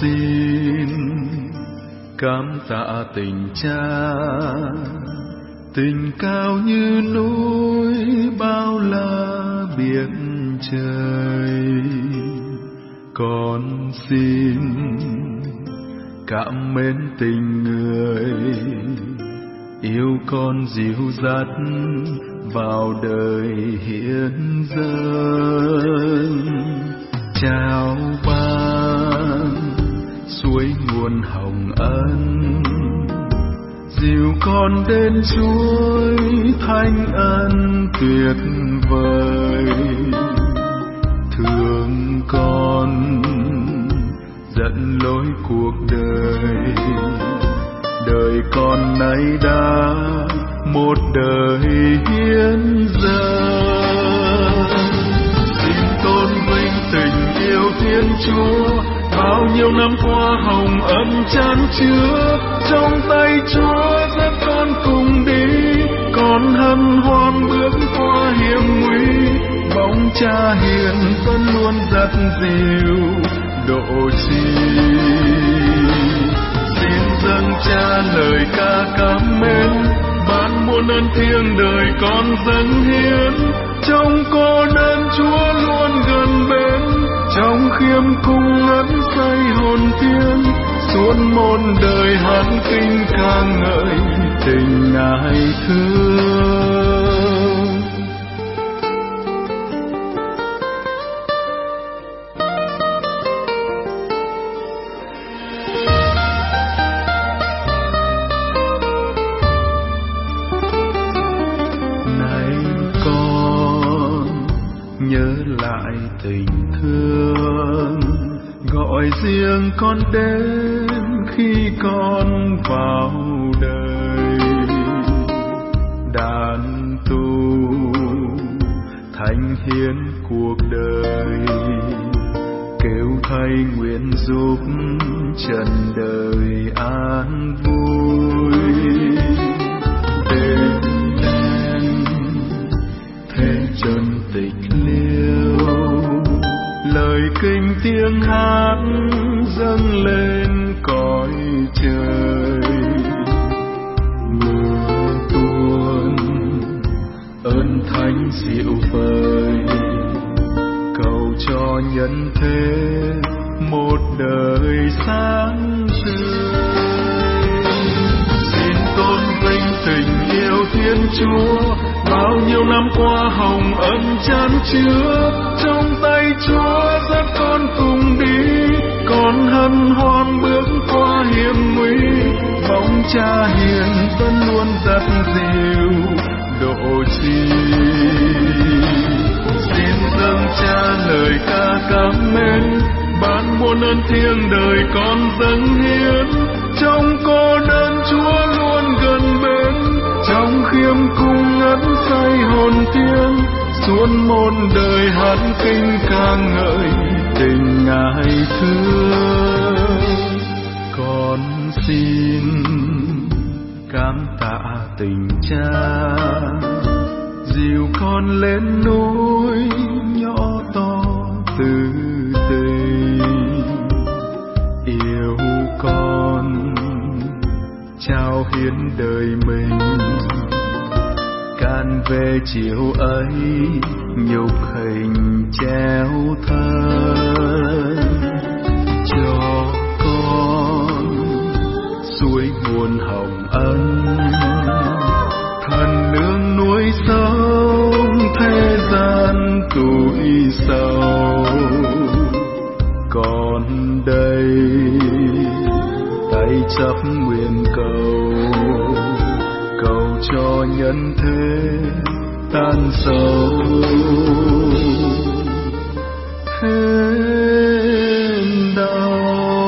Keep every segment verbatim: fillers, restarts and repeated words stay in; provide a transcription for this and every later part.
xin cảm tạ tình Cha, tình cao như núi bao la biển trời. Con xin cảm mến tình người yêu con dìu dắt vào đời hiện dâng. Chào ban suối nguồn hồng ân, dìu con đến suối thanh ân tuyệt vời. Thương con dẫn lối cuộc đời, đời con nay đã một đời hiến dâng. Xin tôn vinh tình yêu Thiên Chúa, bao nhiêu năm qua hồng ân chan chứa. Trong tay Chúa dắt con cùng đi, con hân hoan bước qua hiểm nguy. Bóng Cha hiền vẫn luôn dắt dìu độ chi. Xin dâng Cha lời ca cảm mến, ban muôn ơn thiêng đời con dâng hiến. Trong cô đơn Chúa luôn gần bên, trong khiêm cung ấn say hồn tiên. Suốt một đời hát kinh ca ngợi tình Ngài thương. Nhớ lại tình thương, gọi riêng con đến khi con vào đời. Đàn tu thánh hiến cuộc đời, kêu thay nguyện giúp trần đời an vui. Đêm đen thế chân tịch liêu, lời kinh tiếng hát dâng lên cõi trời. Mưa tuôn ơn thánh dịu vời, cầu cho nhân thế một đời sáng tươi. Xin tôn vinh tình yêu Thiên Chúa, bao nhiêu năm qua hồng ân chan chứa. Trong tay Chúa dắt con cùng đi, con hân hoan bước qua hiểm nguy. Bóng Cha hiền vẫn luôn dắt dìu độ chi. Xin dâng Cha lời ca cảm mến, ban muôn ơn thiêng đời con dâng hiến. Trong cô đơn Chúa luôn gần bên, trong khiêm cung ấn say hồn tiên. Suốt một đời hát kinh ca ngợi tình Ngài thương. Con xin cảm tạ tình Cha, dìu con lên núi nhỏ to từ tình. Yêu con trao hiến đời mình, can về chiều ấy nhục hình treo thân. Cho con suối nguồn hồng ân, thần nương nuôi sống thế gian tuổi sầu. Còn đây tay chấp nguyện cầu, cầu cho nhân thế tan sầu hết đau.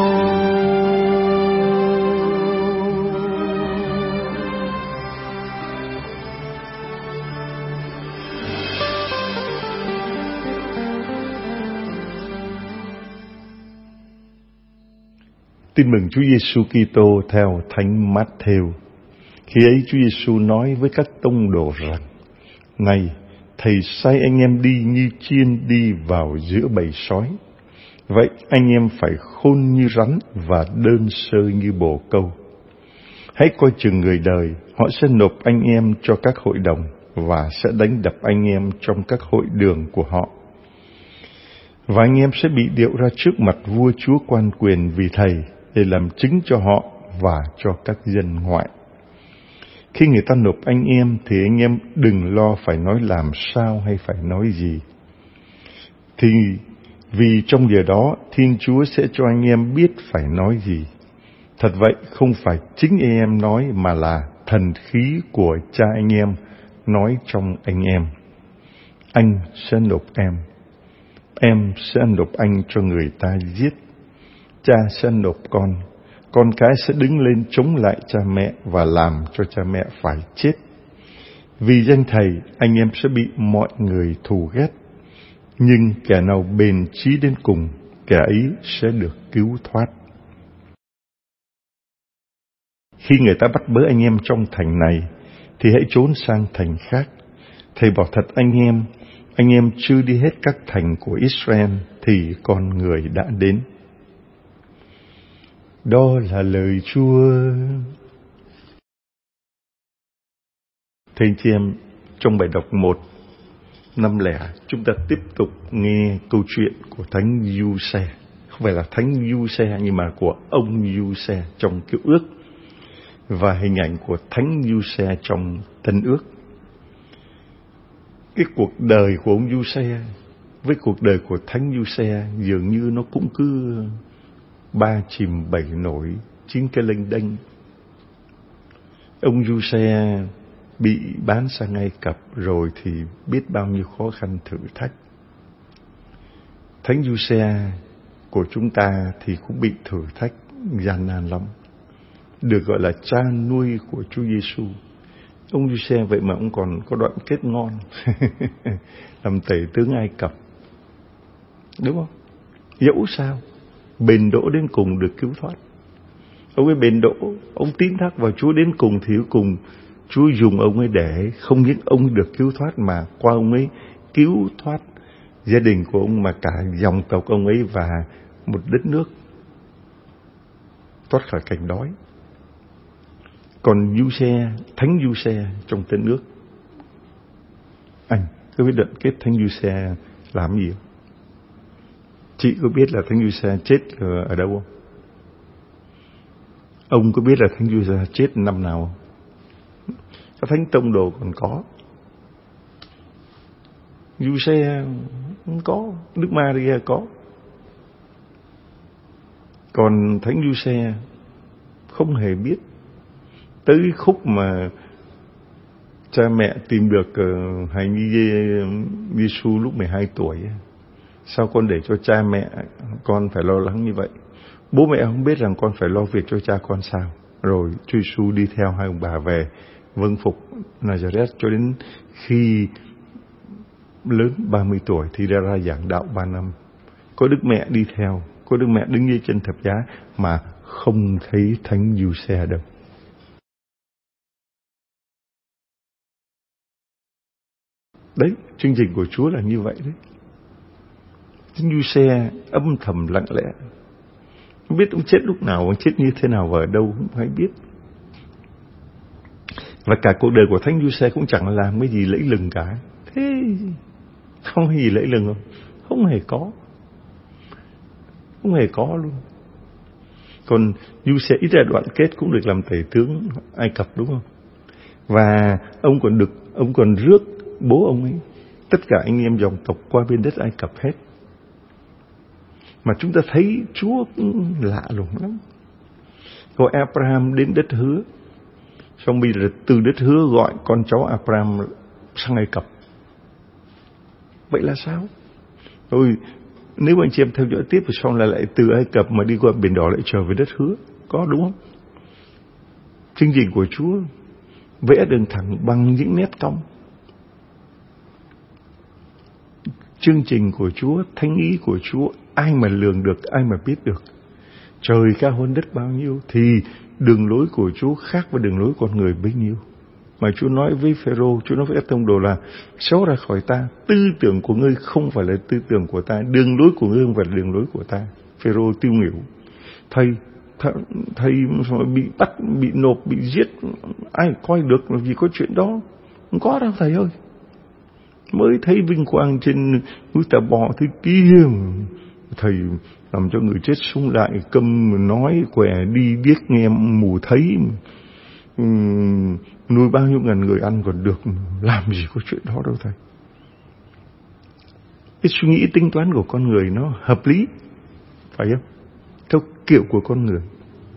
Tin mừng Chúa Giêsu Kitô theo Thánh Mát-thêu. Khi ấy Chúa Giêsu nói với các tông đồ rằng: Này, Thầy sai anh em đi như chiên đi vào giữa bầy sói. Vậy anh em phải khôn như rắn và đơn sơ như bồ câu. Hãy coi chừng người đời, họ sẽ nộp anh em cho các hội đồng và sẽ đánh đập anh em trong các hội đường của họ. Và anh em sẽ bị điệu ra trước mặt vua chúa quan quyền vì thầy, để làm chứng cho họ và cho các dân ngoại. Khi người ta nộp anh em thì anh em đừng lo phải nói làm sao hay phải nói gì. Thì vì trong giờ đó Thiên Chúa sẽ cho anh em biết phải nói gì. Thật vậy, không phải chính anh em nói mà là thần khí của cha anh em nói trong anh em. Anh sẽ nộp em, em sẽ nộp anh cho người ta giết. Cha sẽ nộp con, con cái sẽ đứng lên chống lại cha mẹ và làm cho cha mẹ phải chết. Vì danh thầy, anh em sẽ bị mọi người thù ghét. Nhưng kẻ nào bền chí đến cùng, kẻ ấy sẽ được cứu thoát. Khi người ta bắt bớ anh em trong thành này, thì hãy trốn sang thành khác. Thầy bảo thật anh em, anh em chưa đi hết các thành của Israel, thì con người đã đến. Đó là lời Chúa. Thưa anh chị em, trong bài đọc một năm lẻ, chúng ta tiếp tục nghe câu chuyện của Thánh Giuse. Không phải là Thánh Giuse, nhưng mà của ông Giuse trong Cựu Ước, và hình ảnh của Thánh Giuse trong Tân Ước. Cái cuộc đời của ông Giuse với cuộc đời của Thánh Giuse dường như nó cũng cứ ba chìm bảy nổi, chín cái lênh đênh. Ông Giuse bị bán sang Ai Cập rồi thì biết bao nhiêu khó khăn thử thách. Thánh Giuse của chúng ta thì cũng bị thử thách gian nan lắm, được gọi là cha nuôi của Chúa Giêsu. Ông Giuse vậy mà ông còn có đoạn kết ngon làm tể tướng Ai Cập, đúng không? Dẫu sao bền đỗ đến cùng được cứu thoát. Ông ấy bền đỗ, ông tín thác vào Chúa đến cùng thì cuối cùng Chúa dùng ông ấy để không những ông được cứu thoát mà qua ông ấy cứu thoát gia đình của ông, mà cả dòng tộc ông ấy và một đất nước thoát khỏi cảnh đói. Còn Giuse, Thánh Giuse trong Tân Ước, anh có biết đoạn kết Thánh Giuse làm gì không? Chị có biết là Thánh Giuse chết ở đâu không? Ông có biết là Thánh Giuse chết năm nào không? Các thánh tông đồ còn có, Giuse không có, Đức Maria có. Còn Thánh Giuse không hề biết. Tới khúc mà cha mẹ tìm được uh, hài nhi Giêsu lúc mười hai tuổi, sao con để cho cha mẹ con phải lo lắng như vậy? Bố mẹ không biết rằng con phải lo việc cho cha con sao? Rồi Chúa Giêsu đi theo hai ông bà về vâng phục Nazareth cho đến khi lớn ba mươi tuổi thì ra ra giảng đạo ba năm. Có Đức Mẹ đi theo, có Đức Mẹ đứng dưới chân thập giá mà không thấy Thánh Giuse đâu. Đấy, chương trình của Chúa là như vậy đấy. Thánh Giuse âm thầm lặng lẽ, không biết ông chết lúc nào, ông chết như thế nào và ở đâu không phải biết. Và cả cuộc đời của Thánh Giuse cũng chẳng làm cái gì lẫy lừng cả. Thế không có gì lẫy lừng không? Không hề có. Không hề có luôn. Còn Giuse ít ra đoạn kết cũng được làm tể tướng Ai Cập, đúng không? Và ông còn được, ông còn rước bố ông ấy, tất cả anh em dòng tộc qua bên đất Ai Cập hết. Mà chúng ta thấy Chúa cũng lạ lùng lắm. Gọi Abraham đến đất hứa, xong bây giờ từ đất hứa gọi con cháu Abraham sang Ai Cập. Vậy là sao? Rồi nếu anh chị em theo dõi tiếp thì xong là lại từ Ai Cập mà đi qua biển đỏ lại trở về đất hứa. Có đúng không? Chương trình của Chúa vẽ đường thẳng bằng những nét cong. Chương trình của Chúa, thánh ý của Chúa, ai mà lường được, ai mà biết được. Trời cao hơn đất bao nhiêu thì đường lối của Chúa khác với đường lối con người bấy nhiêu. Mà Chúa nói với Phêrô, Chúa nói với các tông đồ là xéo ra khỏi ta, tư tưởng của ngươi không phải là tư tưởng của ta, đường lối của ngươi không phải là đường lối của ta. Phêrô tiêu nghỉu, thầy thầy, thầy bị bắt, bị nộp, bị giết, ai coi được là vì có chuyện đó? Không có đâu thầy ơi. Mới thấy vinh quang trên núi Tà Bò thứ kia, thầy làm cho người chết sống lại, câm nói, què đi, điếc nghe, mù thấy, uhm, nuôi bao nhiêu ngàn người ăn còn được, làm gì có chuyện đó đâu thầy. Cái suy nghĩ tính toán của con người nó hợp lý, phải không? Theo kiểu của con người.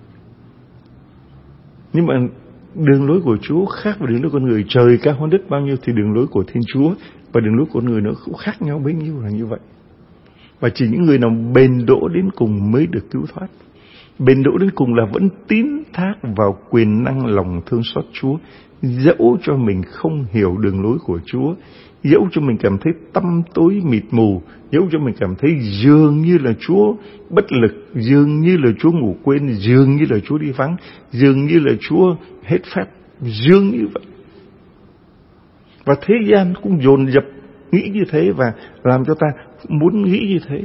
Nhưng mà đường lối của Chúa khác với đường lối con người. Trời cao hơn đất bao nhiêu thì đường lối của Thiên Chúa và đường lối của con người nó cũng khác nhau bấy nhiêu là như vậy. Và chỉ những người nào bền đỗ đến cùng mới được cứu thoát. Bền đỗ đến cùng là vẫn tín thác vào quyền năng lòng thương xót Chúa, dẫu cho mình không hiểu đường lối của Chúa, dẫu cho mình cảm thấy tăm tối mịt mù, dẫu cho mình cảm thấy dường như là Chúa bất lực, dường như là Chúa ngủ quên, dường như là Chúa đi vắng, dường như là Chúa hết phép, dường như vậy. Và thế gian cũng dồn dập nghĩ như thế và làm cho ta muốn nghĩ như thế.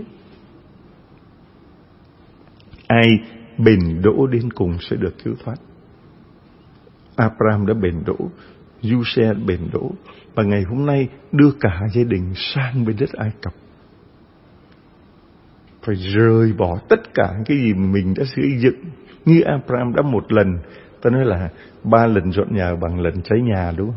Ai bền đỗ đến cùng sẽ được cứu thoát. Abraham đã bền đỗ, Giuse bền đỗ, và ngày hôm nay đưa cả gia đình sang bên đất Ai Cập. Phải rời bỏ tất cả cái gì mình đã xây dựng. Như Abraham đã một lần, ta nói là ba lần dọn nhà bằng lần cháy nhà, đúng không?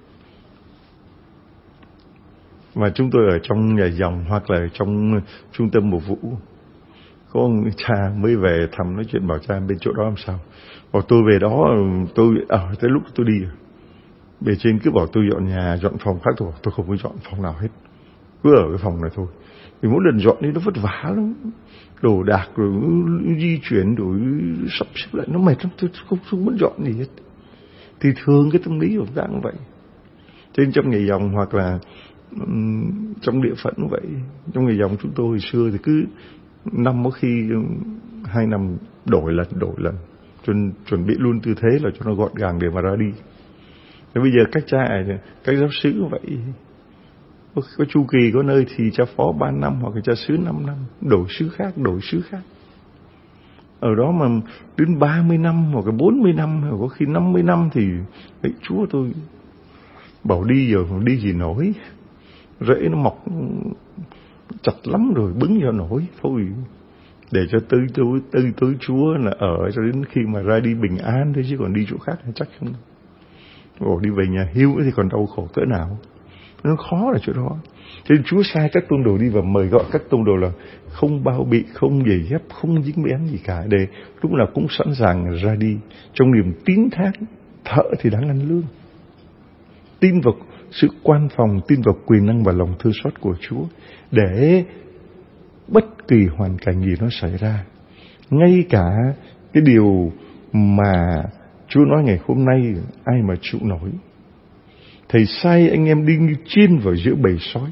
Mà chúng tôi ở trong nhà dòng hoặc là trong trung tâm mục vụ, có ông cha mới về thăm nói chuyện, bảo cha bên chỗ đó làm sao. Bảo tôi về đó, tôi ở à, tới lúc tôi đi, bề trên cứ bảo tôi dọn nhà, dọn phòng khác, tôi tôi không có dọn phòng nào hết, cứ ở cái phòng này thôi. Vì mỗi lần dọn đi nó vất vả lắm, đồ đạc rồi di chuyển rồi sắp xếp lại nó mệt lắm, tôi không, không muốn dọn gì hết. Thì thường cái tâm lý của ta cũng vậy. Trên trong nhà dòng hoặc là um, trong địa phận cũng vậy. Trong nhà dòng chúng tôi hồi xưa thì cứ năm có khi hai năm đổi lần đổi lần chuẩn, chuẩn bị luôn tư thế là cho nó gọn gàng để mà ra đi. Thế bây giờ các cha các giáo sứ cũng vậy, có, có chu kỳ, có nơi thì cha phó ba năm hoặc là cha xứ năm năm, đổi xứ khác đổi xứ khác. Ở đó mà đến ba mươi năm hoặc là bốn mươi năm hoặc có khi năm mươi năm thì ấy, Chúa tôi bảo đi giờ không đi gì nổi, rễ nó mọc chặt lắm rồi, bứng vào nổi thôi, để cho tới tới tới tới Chúa là ở cho đến khi mà ra đi bình an thôi, chứ còn đi chỗ khác chắc không. Ồ, đi về nhà hưu thì còn đau khổ cỡ nào. Nó khó là chỗ đó. Cho nên Chúa sai các tông đồ đi và mời gọi các tông đồ là không bao bị, không giày dép, không dính bén gì cả, để lúc nào cũng sẵn sàng ra đi trong niềm tín thác. Thợ thì đáng ăn lương, tin vào sự quan phòng, tin vào quyền năng và lòng thương xót của Chúa, để bất kỳ hoàn cảnh gì nó xảy ra, ngay cả cái điều mà Chúa nói ngày hôm nay ai mà chịu nổi. Thầy sai anh em đi như chiên vào giữa bầy sói.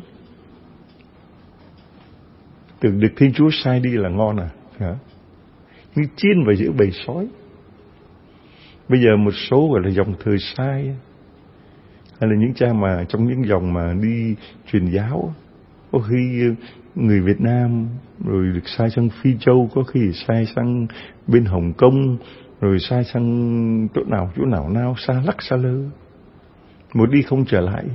Tưởng được Thiên Chúa sai đi là ngon à? Hả? Như chiên vào giữa bầy sói. Bây giờ một số gọi là dòng thời sai, hay là những cha mà trong những dòng mà đi truyền giáo, có khi người Việt Nam rồi được sai sang Phi Châu, có khi sai sang bên Hồng Kông, rồi sai sang chỗ nào chỗ nào nào xa lắc xa lơ, một đi không trở lại.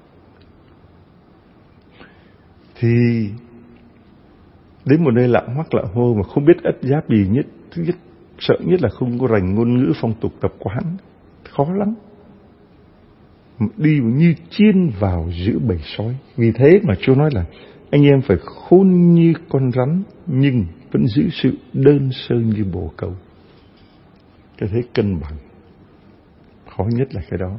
Thì đến một nơi lặng hoắc lặng hô mà không biết ất giáp gì nhất, thứ nhất sợ nhất là không có rành ngôn ngữ phong tục tập quán, khó lắm. Đi như chiên vào giữa bầy sói. Vì thế mà Chúa nói là anh em phải khôn như con rắn, nhưng vẫn giữ sự đơn sơ như bồ câu. Cái thế cân bằng, khó nhất là cái đó.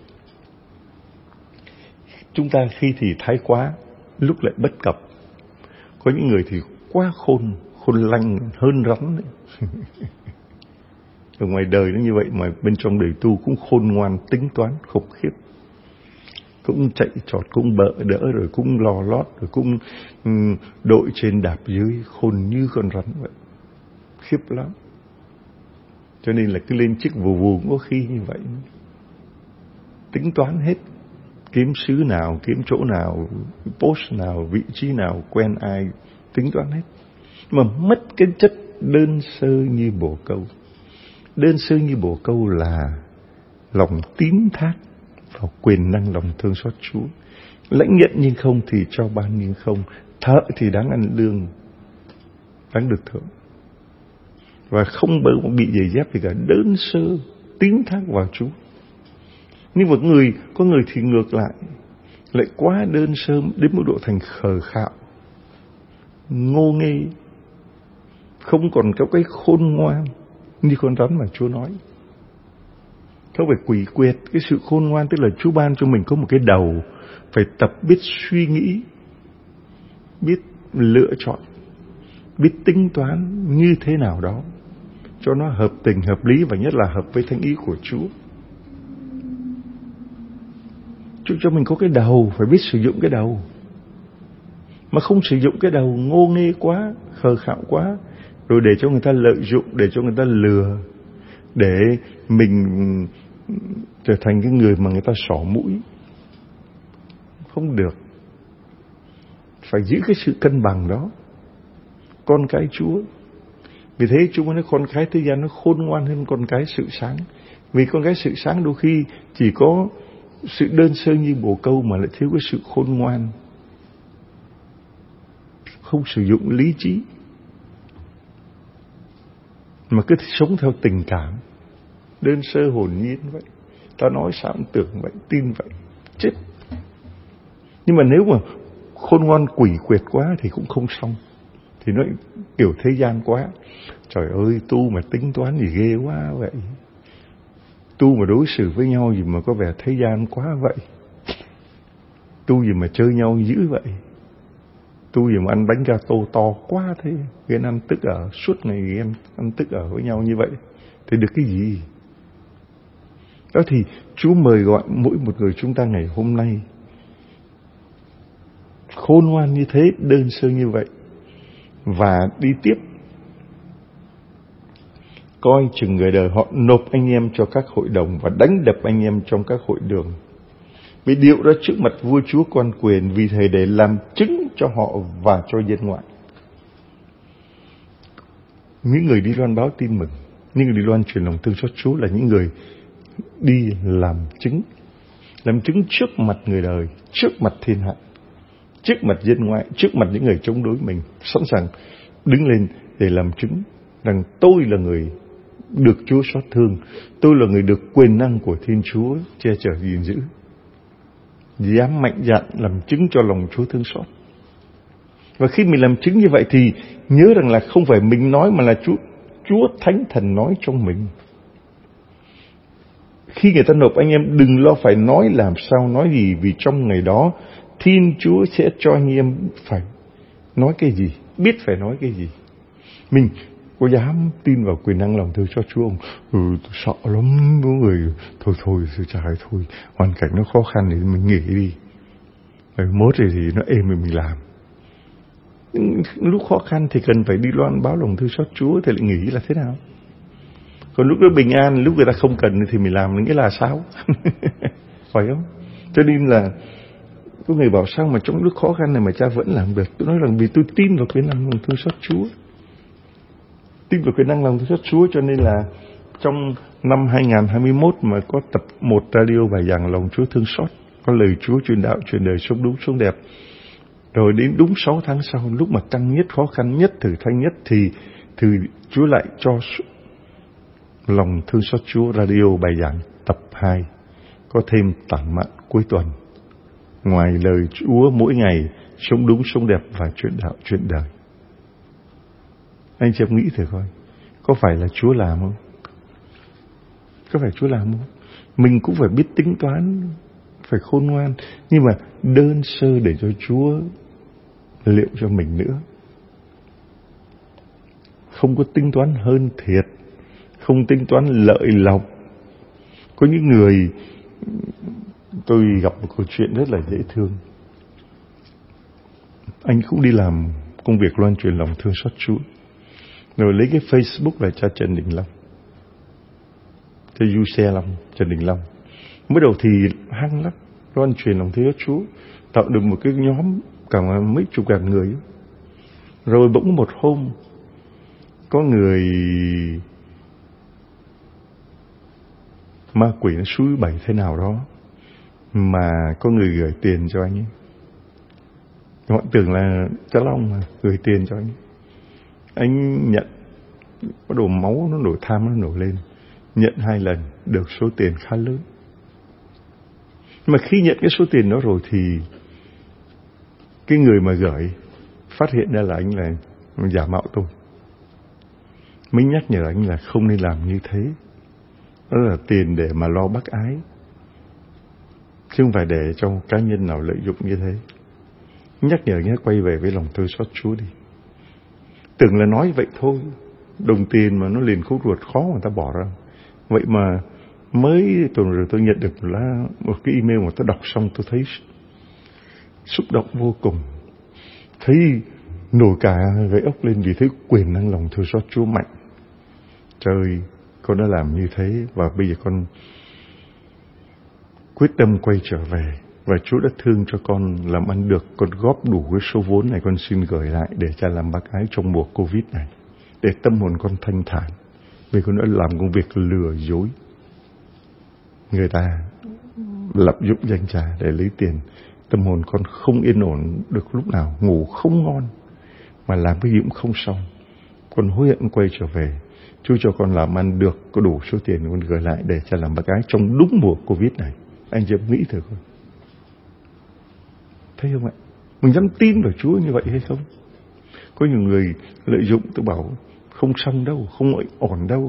Chúng ta khi thì thái quá, lúc lại bất cập. Có những người thì quá khôn, khôn lanh hơn rắn đấy. Ở ngoài đời nó như vậy, mà bên trong đời tu cũng khôn ngoan, tính toán khủng khiếp, cũng chạy trọt, cũng bợ đỡ, rồi cũng lò lót, rồi cũng um, đội trên đạp dưới, khôn như con rắn vậy, khiếp lắm. Cho nên là cứ lên chức vù vù cũng có khi như vậy. tính toán hết. Kiếm xứ nào, kiếm chỗ nào, post nào, vị trí nào, quen ai, tính toán hết. Mà mất cái chất đơn sơ như bồ câu. Đơn sơ như bồ câu là lòng tín thác vào quyền năng lòng thương xót Chúa. Lãnh nhận nhưng không thì cho ban nhưng không. Thợ thì đáng ăn lương, đáng được thưởng. Và không bao giờ bị giày dép gì cả, đơn sơ, tín thác vào Chúa. Nhưng mà người, có người thì ngược lại, lại quá đơn sơ đến mức độ thành khờ khạo, ngô nghê, không còn có cái khôn ngoan như con rắn mà Chúa nói. Không phải quỷ quyệt. Cái sự khôn ngoan tức là Chúa ban cho mình có một cái đầu, phải tập biết suy nghĩ, biết lựa chọn, biết tính toán như thế nào đó cho nó hợp tình, hợp lý và nhất là hợp với thánh ý của Chúa. Chúa cho mình có cái đầu, phải biết sử dụng cái đầu. Mà không sử dụng cái đầu ngô nghê quá, khờ khạo quá, rồi để cho người ta lợi dụng, để cho người ta lừa, để mình trở thành cái người mà người ta xỏ mũi. Không được. Phải giữ cái sự cân bằng đó. Con cái Chúa. Vì thế Chúa mới nói con cái thế gian nó khôn ngoan hơn con cái sự sáng. Vì con cái sự sáng đôi khi chỉ có sự đơn sơ như bồ câu mà lại thiếu cái sự khôn ngoan. Không sử dụng lý trí, mà cứ sống theo tình cảm, đơn sơ hồn nhiên vậy. Ta nói sao cũng tưởng vậy, tin vậy, chết. Nhưng mà nếu mà khôn ngoan quỷ quyệt quá thì cũng không xong. Thì nó kiểu thế gian quá. Trời ơi, tu mà tính toán gì ghê quá vậy. Tu mà đối xử với nhau gì mà có vẻ thế gian quá vậy. Tu gì mà chơi nhau dữ vậy. Tu gì mà ăn bánh gato to quá thế. Ghen ăn tức ở, suốt ngày ghen ăn tức ở với nhau như vậy. Thì được cái gì? Đó thì Chúa mời gọi mỗi một người chúng ta ngày hôm nay khôn ngoan như thế, đơn sơ như vậy. Và đi tiếp, coi chừng người đời họ nộp anh em cho các hội đồng và đánh đập anh em trong các hội đường. Vì điệu ra trước mặt vua chúa quan quyền, vì thầy để làm chứng cho họ và cho dân ngoại. Những người đi loan báo tin mừng, những người đi loan truyền lòng thương xót Chúa là những người đi làm chứng. Làm chứng trước mặt người đời, trước mặt thiên hạ, trước mặt dân ngoại, trước mặt những người chống đối mình, sẵn sàng đứng lên để làm chứng rằng tôi là người được Chúa xót thương, tôi là người được quyền năng của Thiên Chúa che chở gìn giữ. Dám mạnh dạn làm chứng cho lòng Chúa thương xót. Và khi mình làm chứng như vậy thì nhớ rằng là không phải mình nói mà là Chúa, Chúa Thánh Thần nói trong mình. Khi người ta nộp anh em đừng lo phải nói làm sao nói gì, vì trong ngày đó Thiên Chúa sẽ cho anh em phải nói cái gì, biết phải nói cái gì. Mình có dám tin vào quyền năng lòng thương cho Chúa không? Ừ, tôi sợ lắm, có người thôi thôi, trời thôi, hoàn cảnh nó khó khăn thì mình nghỉ đi. Rồi mốt thì, thì nó êm thì mình làm. Lúc khó khăn thì cần phải đi loan báo lòng thương xót Chúa thì lại nghỉ là thế nào? Còn lúc đó bình an, lúc người ta không cần thì mình làm nghĩa là sao? Phải không? Cho nên là có người bảo sao mà trong lúc khó khăn này mà cha vẫn làm được. Tôi nói rằng vì tôi tin vào quyền năng lòng thương xót Chúa. Tin vào quyền năng lòng thương xót Chúa cho nên là trong năm hai không hai mốt mà có tập một radio bài giảng lòng Chúa thương xót, có lời Chúa truyền đạo, truyền đời sống đúng sống đẹp. Rồi đến đúng sáu tháng sau, lúc mà căng nhất, khó khăn nhất, thử thách nhất thì, thì Chúa lại cho lòng thương xót Chúa radio bài giảng tập hai, có thêm tản mạn cuối tuần. Ngoài lời Chúa mỗi ngày, sống đúng sống đẹp và truyền đạo truyền đời. Anh chị em nghĩ thử coi, có phải là Chúa làm không? Có phải Chúa làm không? Mình cũng phải biết tính toán, phải khôn ngoan, nhưng mà đơn sơ để cho Chúa liệu cho mình nữa. Không có tính toán hơn thiệt, không tính toán lợi lộc. Có những người, tôi gặp một câu chuyện rất là dễ thương. Anh cũng đi làm công việc loan truyền lòng thương xót Chúa, rồi lấy cái Facebook là cha Trần Đình Long, cho du xe Long, Trần Đình Long. Mới đầu thì hăng lắm, loan truyền lòng thương Chúa, tạo được một cái nhóm cả mấy chục ngàn người. Rồi bỗng một hôm có người ma quỷ nó xúi bẩy thế nào đó mà có người gửi tiền cho anh ấy. Họ tưởng là Cha Long mà gửi tiền cho anh ấy. Anh nhận, bắt đầu máu nó nổi, tham nó nổi lên. Nhận hai lần được số tiền khá lớn. Mà khi nhận cái số tiền đó rồi thì cái người mà gửi phát hiện ra là anh là giả mạo tôi. Mình nhắc nhở anh là không nên làm như thế. Đó là tiền để mà lo bác ái, chứ không phải để cho cá nhân nào lợi dụng như thế. Nhắc nhở nhé, quay về với lòng thương xót Chúa đi. Tưởng là nói vậy thôi, đồng tiền mà nó liền khúc ruột, khó người ta bỏ ra. Vậy mà mới tuần rồi tôi nhận được một, lá, một cái email mà tôi đọc xong tôi thấy xúc động vô cùng. Thấy nổi cả gáy ốc lên vì thấy quyền năng lòng thương xót Chúa mạnh. Trời, con đã làm như thế và bây giờ con quyết tâm quay trở về. Và Chúa đã thương cho con làm ăn được, con góp đủ cái số vốn này con xin gửi lại để Cha làm bác ái trong mùa Covid này. Để tâm hồn con thanh thản. Vì con đã làm công việc lừa dối người ta, lập dụng danh Cha để lấy tiền. Tâm hồn con không yên ổn được lúc nào, ngủ không ngon, mà làm cái gì cũng không xong. Con hối hận quay trở về. Chúa cho con làm ăn được, có đủ số tiền con gửi lại để Cha làm bác ái trong đúng mùa Covid này. Anh dám nghĩ thử coi. Thấy không ạ? Mình dám tin vào Chúa như vậy hay không? Có nhiều người lợi dụng, tôi bảo không xong đâu, không ổn đâu.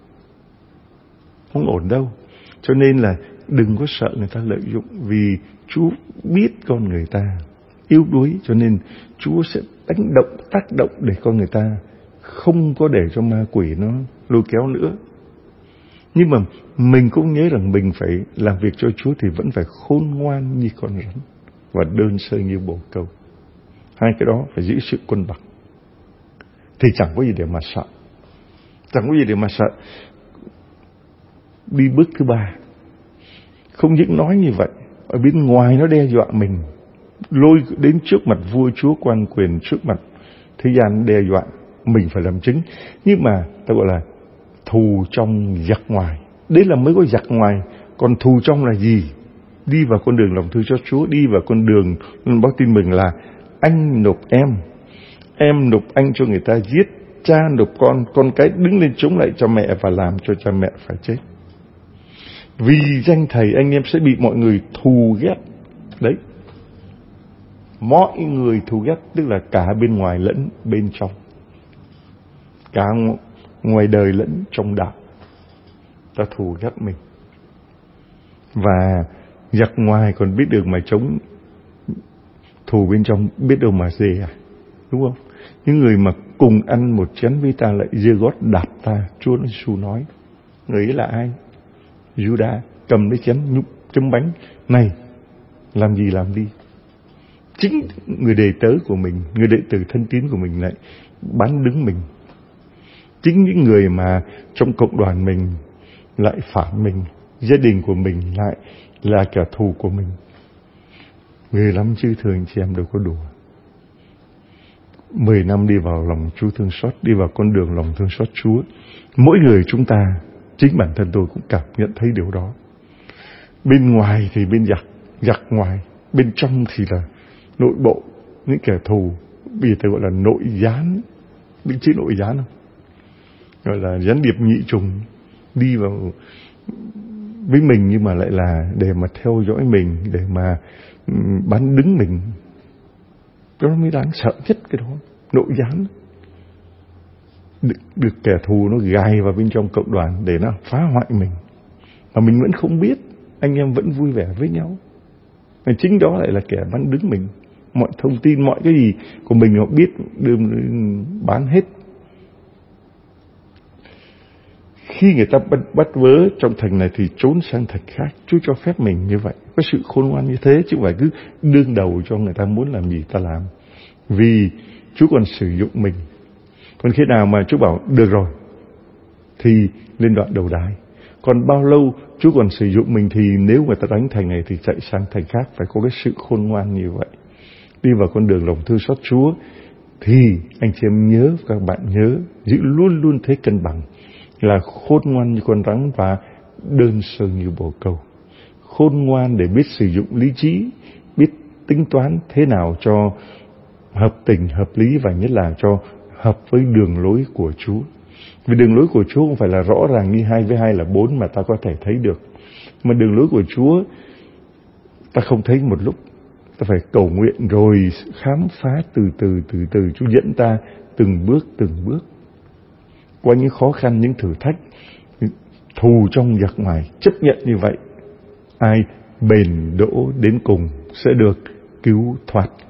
Không ổn đâu. Cho nên là đừng có sợ người ta lợi dụng, vì Chúa biết con người ta yếu đuối, cho nên Chúa sẽ đánh động, tác động để con người ta không có để cho ma quỷ nó lôi kéo nữa. Nhưng mà mình cũng nhớ rằng mình phải làm việc cho Chúa thì vẫn phải khôn ngoan như con rắn và đơn sơ như bồ câu. Hai cái đó phải giữ sự cân bằng. Thì chẳng có gì để mà sợ. Chẳng có gì để mà sợ. Đi bước thứ ba, không những nói như vậy, ở bên ngoài nó đe dọa mình, lôi đến trước mặt vua chúa quan quyền, trước mặt thế gian đe dọa mình phải làm chứng. Nhưng mà ta gọi là thù trong giặc ngoài. Đấy là mới có giặc ngoài. Còn thù trong là gì? Đi vào con đường lòng thương cho Chúa, đi vào con đường báo tin mừng là anh nộp em, em nộp anh cho người ta giết, cha nộp con, con cái đứng lên chống lại cho mẹ và làm cho cha mẹ phải chết. Vì danh Thầy anh em sẽ bị mọi người thù ghét. Đấy, mọi người thù ghét, tức là cả bên ngoài lẫn bên trong, cả ngoài đời lẫn trong đạo, ta thù ghét mình. Và giặc ngoài còn biết được mà chống, thù bên trong biết đâu mà dè, đúng không? Những người mà cùng ăn một chén với ta lại giơ gót đạp ta. Chúa Giêsu nói, người ấy là ai? Judas cầm lấy chén nhúc chấm bánh, này làm gì làm đi. Chính người đệ tớ của mình, người đệ tử thân tín của mình lại bán đứng mình. Chính những người mà trong cộng đoàn mình lại phản mình, gia đình của mình lại là kẻ thù của mình. Người lắm chứ thường chị em đâu có đùa. Mười năm đi vào lòng Chúa thương xót, đi vào con đường lòng thương xót Chúa. Mỗi người chúng ta, chính bản thân tôi cũng cảm nhận thấy điều đó. Bên ngoài thì bên giặc, giặc ngoài. Bên trong thì là nội bộ, những kẻ thù. Bây giờ tôi gọi là nội gián. Biết chữ nội gián không? Gọi là gián điệp nhị trùng. Đi vào với mình nhưng mà lại là để mà theo dõi mình, để mà bán đứng mình. Đó mới đáng sợ nhất cái đó. Nội gián. Được, được kẻ thù nó gài vào bên trong cộng đoàn để nó phá hoại mình. Mà mình vẫn không biết. Anh em vẫn vui vẻ với nhau. Mà chính đó lại là kẻ bán đứng mình. Mọi thông tin, mọi cái gì của mình họ biết, đưa bán hết. Khi người ta bắt, bắt vớ trong thành này thì trốn sang thành khác. Chúa cho phép mình như vậy. Có sự khôn ngoan như thế, chứ không phải cứ đương đầu cho người ta muốn làm gì ta làm. Vì Chúa còn sử dụng mình. Còn khi nào mà Chúa bảo được rồi thì lên đoạn đầu đài. Còn bao lâu Chúa còn sử dụng mình thì nếu người ta đánh thành này thì chạy sang thành khác. Phải có cái sự khôn ngoan như vậy. Đi vào con đường lòng thương xót Chúa thì anh chị em nhớ, các bạn nhớ, giữ luôn luôn thế cân bằng là khôn ngoan như con rắn và đơn sơ như bồ câu. Khôn ngoan để biết sử dụng lý trí, biết tính toán thế nào cho hợp tình, hợp lý và nhất là cho hợp với đường lối của Chúa. Vì đường lối của Chúa không phải là rõ ràng như hai với hai là bốn mà ta có thể thấy được. Mà đường lối của Chúa ta không thấy một lúc. Ta phải cầu nguyện rồi khám phá từ từ từ từ. Chúa dẫn ta từng bước từng bước qua những khó khăn, những thử thách, thù trong giặc ngoài. Chấp nhận như vậy, ai bền đỗ đến cùng sẽ được cứu thoát.